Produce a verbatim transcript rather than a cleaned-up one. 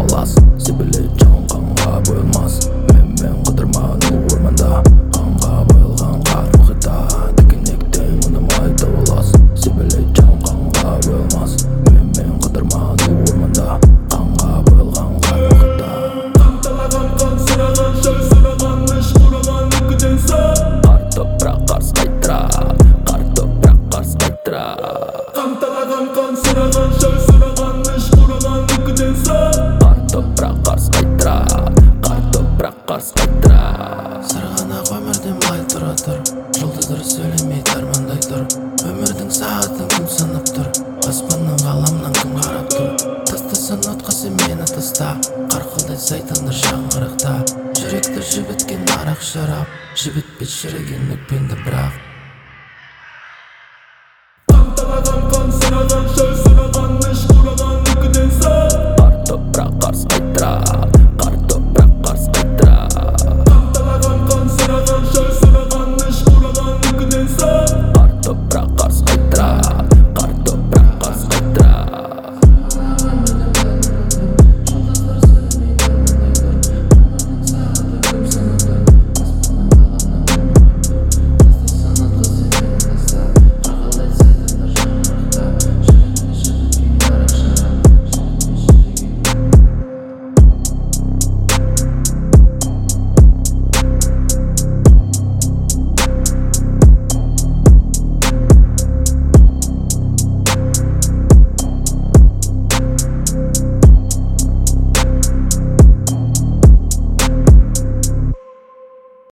табылас. Себеле жан қанға бойлмас, менмен қыдырман орманда. Қанға бойлған қар мұхитта, тікенектей мұндамай табылас. Себеле жан қанға бойлмас, менмен қыдырман орманда. Қанға бойлған қар мұхитта. Қанталаған қан сұраған, шөл сұраған, іш құраған үкіден сан. Қар топырақ қарс қайтырады, қар топырақ қарс қайтырады. Қанталаған қан сұраған, шөл сұраған, іш құраған үкіден сан. Қар топырақ қарс қайтырады, қар топырақ қарс қайтырады. Сырғанақ өмірден бай тұра тұр, жұлдыздар сөйлемей армандай тұр. Өмірдің сағатын кім санап тұр, аспанның ғаламнан кім қарап тұр. Тастасын отқа сен мені таста, қарқылдай сайтандар шаңырақта. Жүректі жібіткен арақ шарап, жібітпес шіріген өкпеңді бірақ